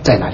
在哪里？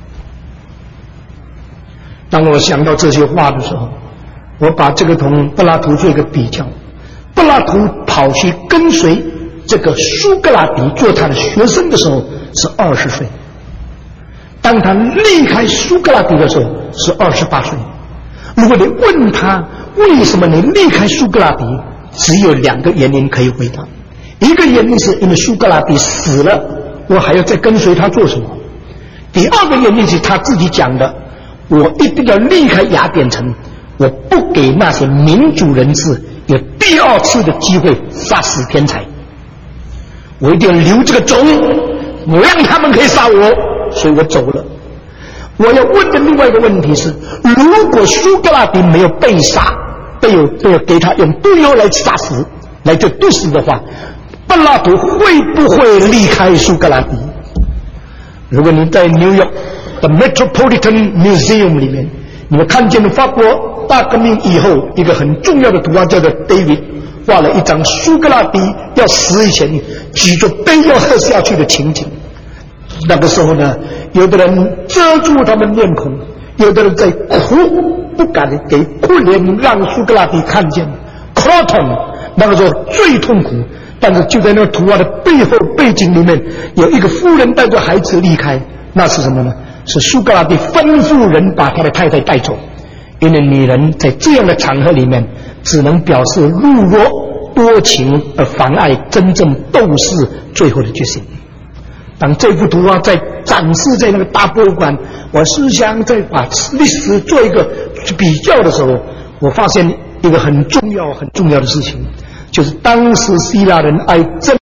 当我想到这些话的时候，我把这个同柏拉图做一个比较。柏拉图跑去跟随这个苏格拉底做他的学生的时候是20岁，当他离开苏格拉底的时候是28岁。如果你问他为什么你离开苏格拉底，只有2个原因可以回答。一个原因是因为苏格拉底死了，我还要再跟随他做什么？第二个原因是他自己讲的，我一定要离开雅典城，我不给那些民主人士有第2次的机会杀死天才，我一定要留这个种，我让他们可以杀我，所以我走了。我要问的另外一个问题是，如果苏格拉底没有被杀，被给他用毒药来杀死，来做毒死的话，柏拉图会不会离开苏格拉底？如果你在纽约的 Metropolitan Museum 里面，你们看见了法国大革命以后一个很重要的图画，叫做 David 画了一张苏格拉底要死以前举着杯要喝下去的情景。那个时候呢，有的人遮住他们面孔，有的人在哭，不敢给哭脸让苏格拉底看见，哭痛，那个时候最痛苦。但是就在那个图画的背后背景里面，有一个妇人带着孩子离开，那是什么呢？是苏格拉底吩咐人把他的太太带走，因为女人在这样的场合里面只能表示懦弱多情，而妨碍真正斗士最后的决心。当这幅图画在展示在那个大博物馆，我思想在把历史做一个比较的时候，我发现一个很重要的事情，就是当时希腊人爱争